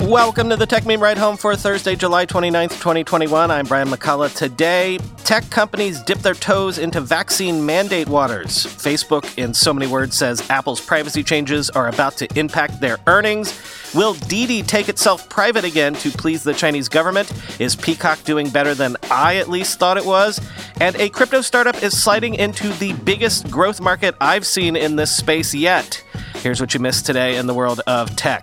Welcome to the Tech Meme Ride Home for Thursday, July 29th, 2021. I'm Brian McCullough. Today, tech companies dip their toes into vaccine mandate waters. Facebook, in so many words, says Apple's privacy changes are about to impact their earnings. Will Didi take itself private again to please the Chinese government? Is Peacock doing better than I at least thought it was? And a crypto startup is sliding into the biggest growth market I've seen in this space yet. Here's what you missed today in the world of tech.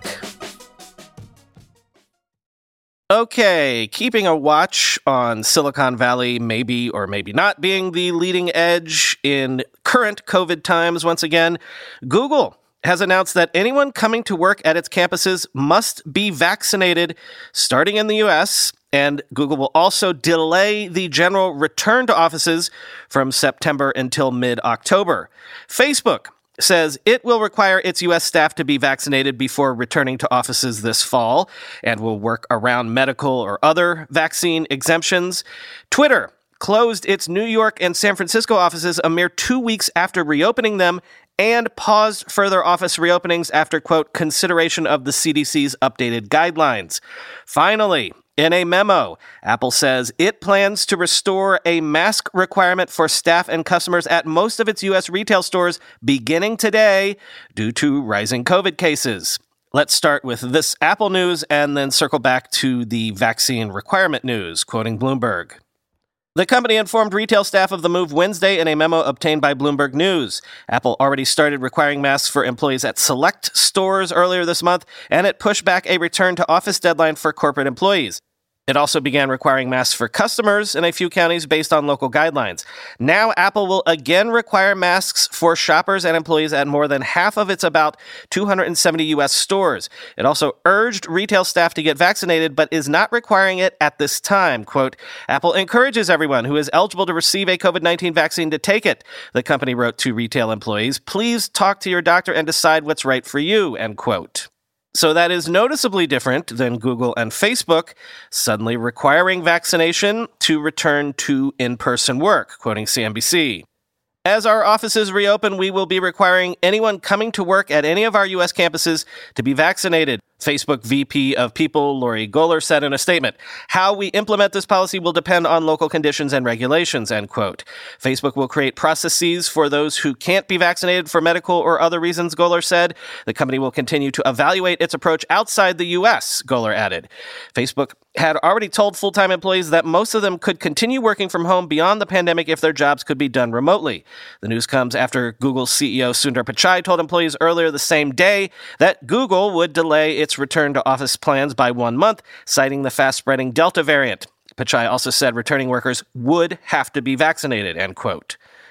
Okay, keeping a watch on Silicon Valley maybe or maybe not being the leading edge in current COVID times once again, Google has announced that anyone coming to work at its campuses must be vaccinated starting in the U.S., and Google will also delay the general return to offices from September until mid-October. Facebook says it will require its U.S. staff to be vaccinated before returning to offices this fall and will work around medical or other vaccine exemptions. Twitter closed its New York and San Francisco offices a mere 2 weeks after reopening them and paused further office reopenings after, quote, consideration of the CDC's updated guidelines. Finally, in a memo, Apple says it plans to restore a mask requirement for staff and customers at most of its U.S. retail stores beginning today due to rising COVID cases. Let's start with this Apple news and then circle back to the vaccine requirement news, quoting Bloomberg. The company informed retail staff of the move Wednesday in a memo obtained by Bloomberg News. Apple already started requiring masks for employees at select stores earlier this month, and it pushed back a return to office deadline for corporate employees. It also began requiring masks for customers in a few counties based on local guidelines. Now, Apple will again require masks for shoppers and employees at more than half of its about 270 U.S. stores. It also urged retail staff to get vaccinated, but is not requiring it at this time. Quote, Apple encourages everyone who is eligible to receive a COVID-19 vaccine to take it, the company wrote to retail employees. Please talk to your doctor and decide what's right for you, end quote. So that is noticeably different than Google and Facebook suddenly requiring vaccination to return to in-person work, quoting CNBC. As our offices reopen, we will be requiring anyone coming to work at any of our U.S. campuses to be vaccinated, Facebook VP of People Lori Gohler said in a statement. How we implement this policy will depend on local conditions and regulations, end quote. Facebook will create processes for those who can't be vaccinated for medical or other reasons, Gohler said. The company will continue to evaluate its approach outside the U.S., Gohler added. Facebook had already told full-time employees that most of them could continue working from home beyond the pandemic if their jobs could be done remotely. The news comes after Google's CEO Sundar Pichai told employees earlier the same day that Google would delay its return to office plans by 1 month, citing the fast-spreading Delta variant. Pichai also said returning workers would have to be vaccinated, end quote.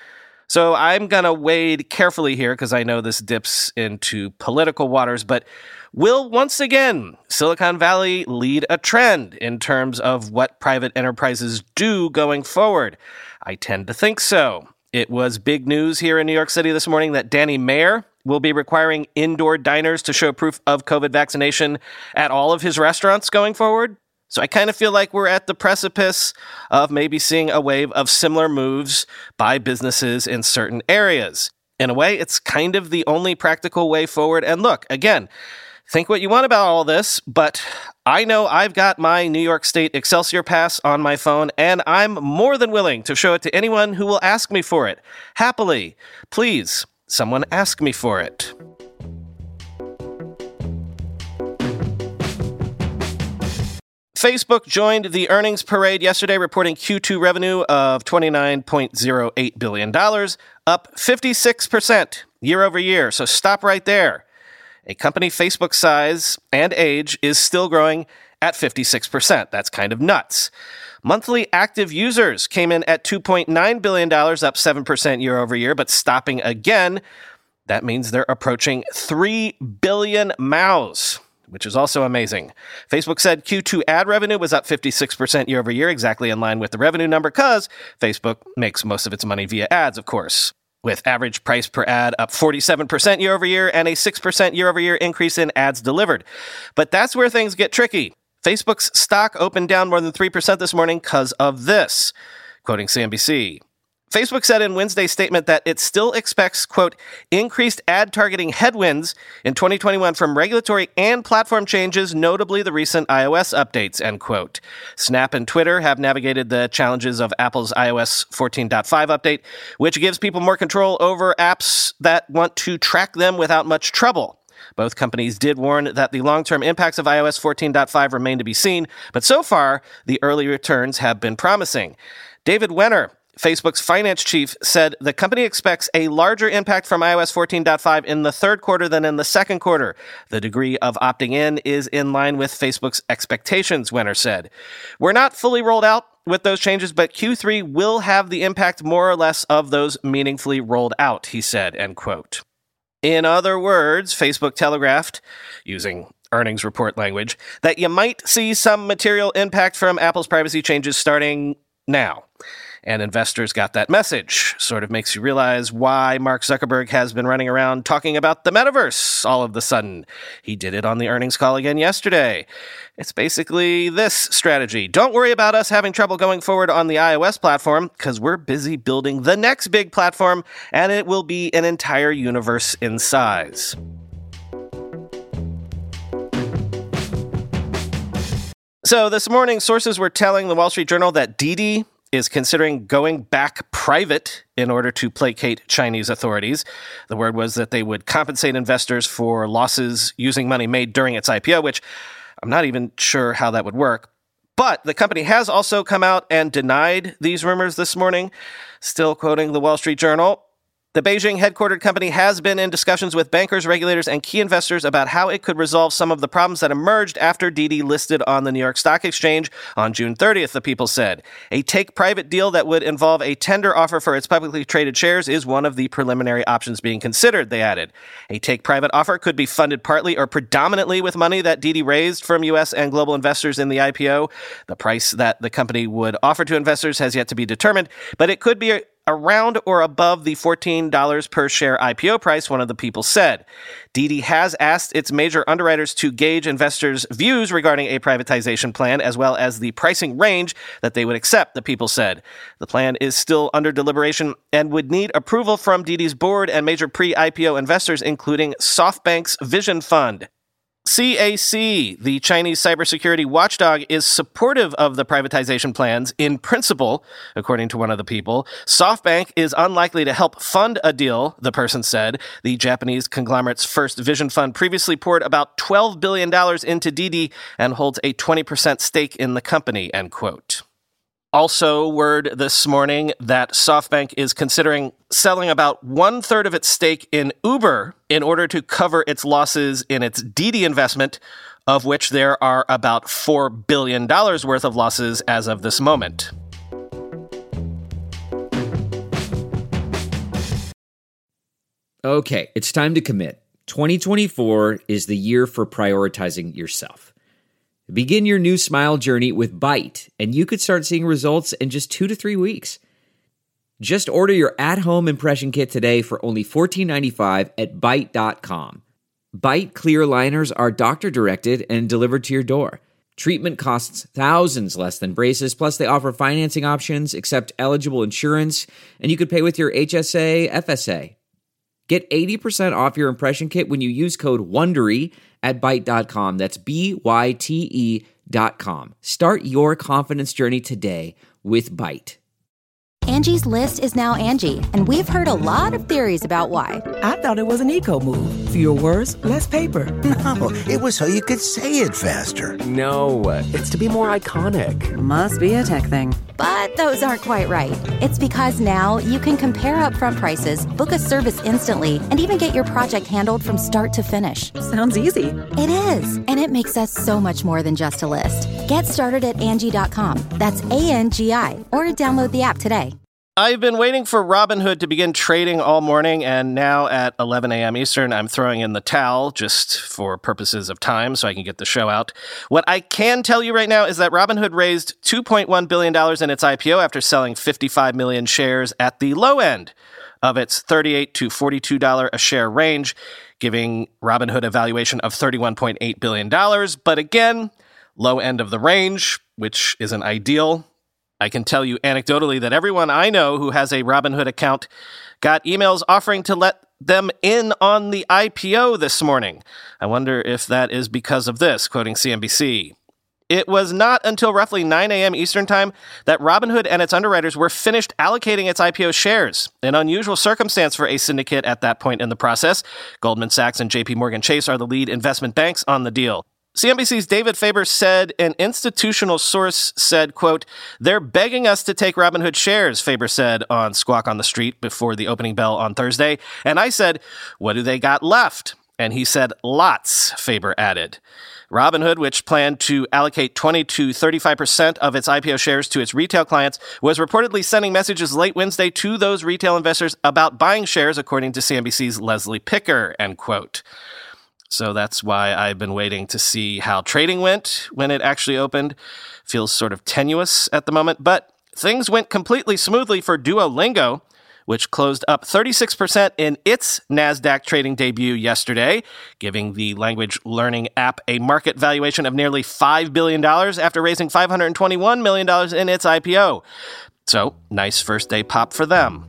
So I'm going to wade carefully here because I know this dips into political waters, but will once again Silicon Valley lead a trend in terms of what private enterprises do going forward? I tend to think so. It was big news here in New York City this morning that Danny Meyer will be requiring indoor diners to show proof of COVID vaccination at all of his restaurants going forward. So I kind of feel like we're at the precipice of maybe seeing a wave of similar moves by businesses in certain areas. In a way, it's kind of the only practical way forward. And look, again, think what you want about all this, but I know I've got my New York State Excelsior Pass on my phone, and I'm more than willing to show it to anyone who will ask me for it. Happily. Please, someone ask me for it. Facebook joined the earnings parade yesterday, reporting Q2 revenue of $29.08 billion, up 56% year over year. So stop right there. A company Facebook's size and age is still growing at 56%. That's kind of nuts. Monthly active users came in at $2.9 billion, up 7% year over year, but stopping again. That means they're approaching 3 billion MAUs, which is also amazing. Facebook said Q2 ad revenue was up 56% year over year, exactly in line with the revenue number, because Facebook makes most of its money via ads, of course, with average price per ad up 47% year over year and a 6% year over year increase in ads delivered. But that's where things get tricky. Facebook's stock opened down more than 3% this morning because of this, quoting CNBC. Facebook said in Wednesday's statement that it still expects, quote, increased ad targeting headwinds in 2021 from regulatory and platform changes, notably the recent iOS updates, end quote. Snap and Twitter have navigated the challenges of Apple's iOS 14.5 update, which gives people more control over apps that want to track them without much trouble. Both companies did warn that the long-term impacts of iOS 14.5 remain to be seen, but so far, the early returns have been promising. David Wenner, Facebook's finance chief, said the company expects a larger impact from iOS 14.5 in the third quarter than in the second quarter. The degree of opting in is in line with Facebook's expectations, Wenner said. We're not fully rolled out with those changes, but Q3 will have the impact more or less of those meaningfully rolled out, he said, end quote. In other words, Facebook telegraphed, using earnings report language, that you might see some material impact from Apple's privacy changes starting now. And investors got that message. Sort of makes you realize why Mark Zuckerberg has been running around talking about the metaverse all of a sudden. He did it on the earnings call again yesterday. It's basically this strategy. Don't worry about us having trouble going forward on the iOS platform, because we're busy building the next big platform, and it will be an entire universe in size. So this morning, sources were telling the Wall Street Journal that Didi is considering going back private in order to placate Chinese authorities. The word was that they would compensate investors for losses using money made during its IPO, which I'm not even sure how that would work. But the company has also come out and denied these rumors this morning. Still quoting the Wall Street Journal, the Beijing-headquartered company has been in discussions with bankers, regulators, and key investors about how it could resolve some of the problems that emerged after Didi listed on the New York Stock Exchange on June 30th, the People said. A take-private deal that would involve a tender offer for its publicly traded shares is one of the preliminary options being considered, they added. A take-private offer could be funded partly or predominantly with money that Didi raised from U.S. and global investors in the IPO. The price that the company would offer to investors has yet to be determined, but it could be around or above the $14 per share IPO price, one of the people said. Didi has asked its major underwriters to gauge investors' views regarding a privatization plan, as well as the pricing range that they would accept, the people said. The plan is still under deliberation and would need approval from Didi's board and major pre-IPO investors, including SoftBank's Vision Fund. CAC, the Chinese cybersecurity watchdog, is supportive of the privatization plans in principle, according to one of the people. SoftBank is unlikely to help fund a deal, the person said. The Japanese conglomerate's first Vision Fund previously poured about $12 billion into Didi and holds a 20% stake in the company, end quote. Also, word this morning that SoftBank is considering selling about 1/3 of its stake in Uber in order to cover its losses in its Didi investment, of which there are about $4 billion worth of losses as of this moment. Okay, it's time to commit. 2024 is the year for prioritizing yourself. Begin your new smile journey with Byte, and you could start seeing results in just 2 to 3 weeks. Just order your at-home impression kit today for only $14.95 at Byte.com. Byte clear liners are doctor-directed and delivered to your door. Treatment costs thousands less than braces, plus they offer financing options, accept eligible insurance, and you could pay with your HSA, FSA. Get 80% off your impression kit when you use code WONDERY at Byte.com. That's BYTE.com. Start your confidence journey today with Byte. Angie's List is now Angie, and we've heard a lot of theories about why. I thought it was an eco move. Fewer words, less paper. No, it was so you could say it faster. No, it's to be more iconic. Must be a tech thing. But those aren't quite right. It's because now you can compare upfront prices, book a service instantly, and even get your project handled from start to finish. Sounds easy. It is, and it makes us so much more than just a list. Get started at Angie.com. That's ANGI, or download the app today. I've been waiting for Robinhood to begin trading all morning, and now at 11 a.m. Eastern, I'm throwing in the towel just for purposes of time so I can get the show out. What I can tell you right now is that Robinhood raised $2.1 billion in its IPO after selling 55 million shares at the low end of its $38 to $42 a share range, giving Robinhood a valuation of $31.8 billion. But again, low end of the range, which isn't ideal. I can tell you anecdotally that everyone I know who has a Robinhood account got emails offering to let them in on the IPO this morning. I wonder if that is because of this, quoting CNBC. It was not until roughly 9 a.m. Eastern Time that Robinhood and its underwriters were finished allocating its IPO shares, an unusual circumstance for a syndicate at that point in the process. Goldman Sachs and JP Morgan Chase are the lead investment banks on the deal. CNBC's David Faber said an institutional source said, quote, "They're begging us to take Robinhood shares," Faber said on Squawk on the Street before the opening bell on Thursday. And I said, "What do they got left?" And he said, "Lots," Faber added. Robinhood, which planned to allocate 20 to 35% of its IPO shares to its retail clients, was reportedly sending messages late Wednesday to those retail investors about buying shares, according to CNBC's Leslie Picker, end quote. So that's why I've been waiting to see how trading went when it actually opened. Feels sort of tenuous at the moment, but things went completely smoothly for Duolingo, which closed up 36% in its NASDAQ trading debut yesterday, giving the language learning app a market valuation of nearly $5 billion after raising $521 million in its IPO. So, nice first day pop for them.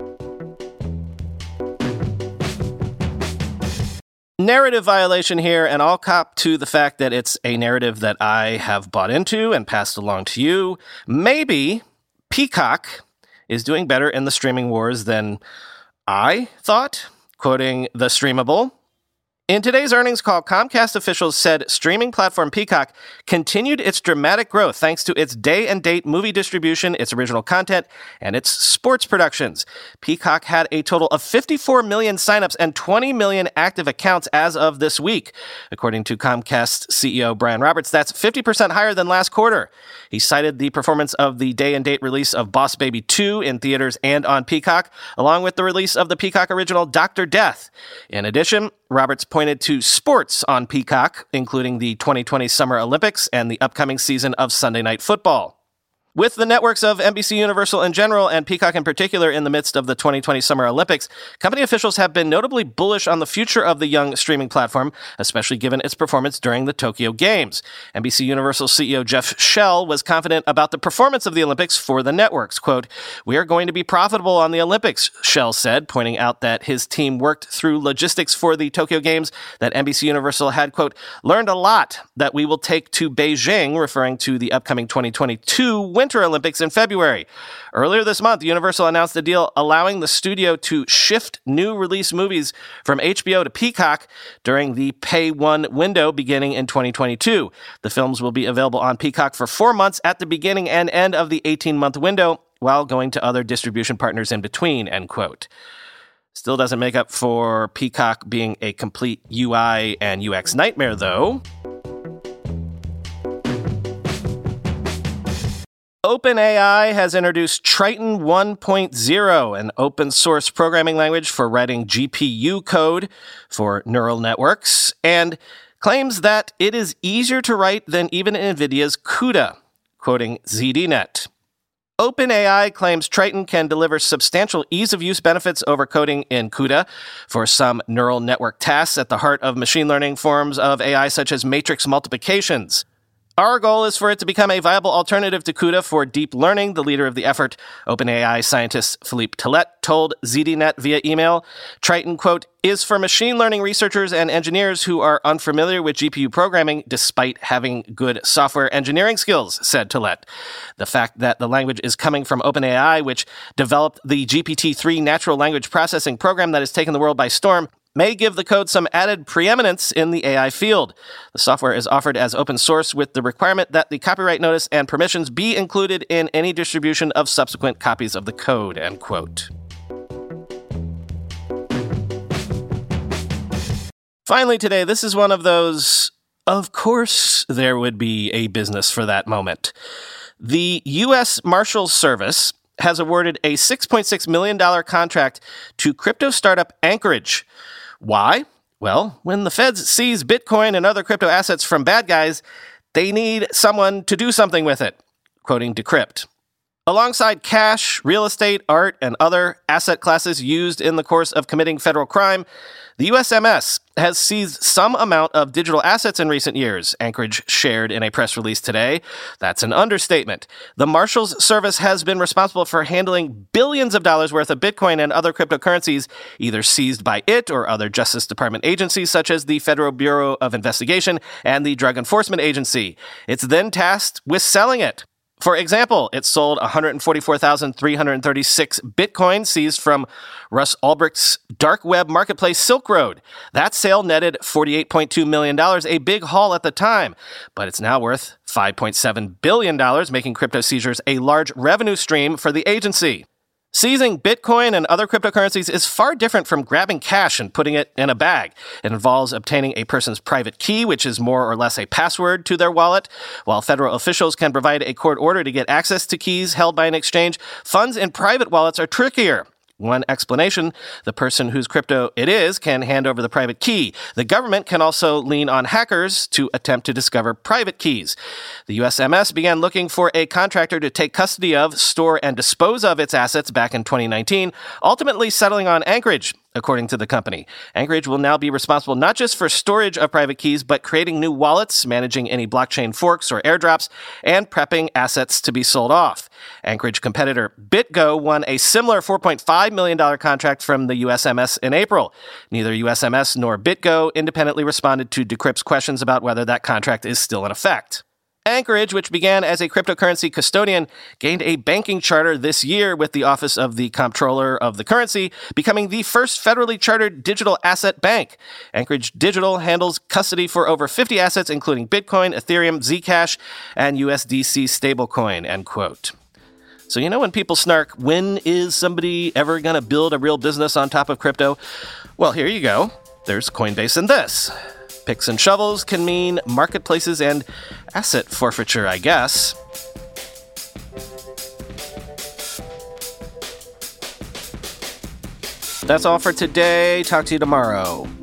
Narrative violation here, and I'll cop to the fact that it's a narrative that I have bought into and passed along to you. Maybe Peacock is doing better in the streaming wars than I thought, quoting The Streamable. In today's earnings call, Comcast officials said streaming platform Peacock continued its dramatic growth thanks to its day-and-date movie distribution, its original content, and its sports productions. Peacock had a total of 54 million signups and 20 million active accounts as of this week. According to Comcast CEO Brian Roberts, that's 50% higher than last quarter. He cited the performance of the day-and-date release of Boss Baby 2 in theaters and on Peacock, along with the release of the Peacock original Dr. Death. In addition, Roberts pointed to sports on Peacock, including the 2020 Summer Olympics and the upcoming season of Sunday Night Football. With the networks of NBC Universal in general and Peacock in particular in the midst of the 2020 Summer Olympics, company officials have been notably bullish on the future of the young streaming platform, especially given its performance during the Tokyo Games. NBC Universal CEO Jeff Shell was confident about the performance of the Olympics for the networks. Quote, "We are going to be profitable on the Olympics," Shell said, pointing out that his team worked through logistics for the Tokyo Games, that NBC Universal had, quote, "learned a lot that we will take to Beijing," referring to the upcoming 2022 Winter Olympics in February. Earlier this month, Universal announced a deal allowing the studio to shift new release movies from HBO to Peacock during the Pay One window beginning in 2022. The films will be available on Peacock for 4 months at the beginning and end of the 18-month window, while going to other distribution partners in between, end quote. Still doesn't make up for Peacock being a complete UI and UX nightmare, though. OpenAI has introduced Triton 1.0, an open-source programming language for writing GPU code for neural networks, and claims that it is easier to write than even NVIDIA's CUDA, quoting ZDNet. OpenAI claims Triton can deliver substantial ease-of-use benefits over coding in CUDA for some neural network tasks at the heart of machine learning forms of AI, such as matrix multiplications. Our goal is for it to become a viable alternative to CUDA for deep learning, the leader of the effort, OpenAI scientist Philippe Tillet, told ZDNet via email. Triton, quote, "is for machine learning researchers and engineers who are unfamiliar with GPU programming despite having good software engineering skills," said Tillet. The fact that the language is coming from OpenAI, which developed the GPT-3 natural language processing program that has taken the world by storm, may give the code some added preeminence in the AI field. The software is offered as open source with the requirement that the copyright notice and permissions be included in any distribution of subsequent copies of the code, end quote. Finally today, this is one of those, of course there would be a business for that moment. The U.S. Marshals Service has awarded a $6.6 million contract to crypto startup Anchorage. Why? Well, when the feds seize Bitcoin and other crypto assets from bad guys, they need someone to do something with it, quoting Decrypt. Alongside cash, real estate, art, and other asset classes used in the course of committing federal crime, the USMS has seized some amount of digital assets in recent years, Anchorage shared in a press release today. That's an understatement. The Marshals Service has been responsible for handling billions of dollars worth of Bitcoin and other cryptocurrencies, either seized by it or other Justice Department agencies such as the Federal Bureau of Investigation and the Drug Enforcement Agency. It's then tasked with selling it. For example, it sold 144,336 Bitcoin seized from Russ Ulbricht's dark web marketplace Silk Road. That sale netted $48.2 million, a big haul at the time, but it's now worth $5.7 billion, making crypto seizures a large revenue stream for the agency. Seizing Bitcoin and other cryptocurrencies is far different from grabbing cash and putting it in a bag. It involves obtaining a person's private key, which is more or less a password to their wallet. While federal officials can provide a court order to get access to keys held by an exchange, funds in private wallets are trickier. One explanation, the person whose crypto it is can hand over the private key. The government can also lean on hackers to attempt to discover private keys. The USMS began looking for a contractor to take custody of, store, and dispose of its assets back in 2019, ultimately settling on Anchorage. According to the company, Anchorage will now be responsible not just for storage of private keys, but creating new wallets, managing any blockchain forks or airdrops, and prepping assets to be sold off. Anchorage competitor BitGo won a similar $4.5 million contract from the USMS in April. Neither USMS nor BitGo independently responded to Decrypt's questions about whether that contract is still in effect. Anchorage, which began as a cryptocurrency custodian, gained a banking charter this year with the Office of the Comptroller of the Currency, becoming the first federally chartered digital asset bank. Anchorage Digital handles custody for over 50 assets, including Bitcoin, Ethereum, Zcash, and USDC stablecoin, end quote. So you know when people snark, when is somebody ever going to build a real business on top of crypto? Well, here you go. There's Coinbase in this. Picks and shovels can mean marketplaces and asset forfeiture, I guess. That's all for today. Talk to you tomorrow.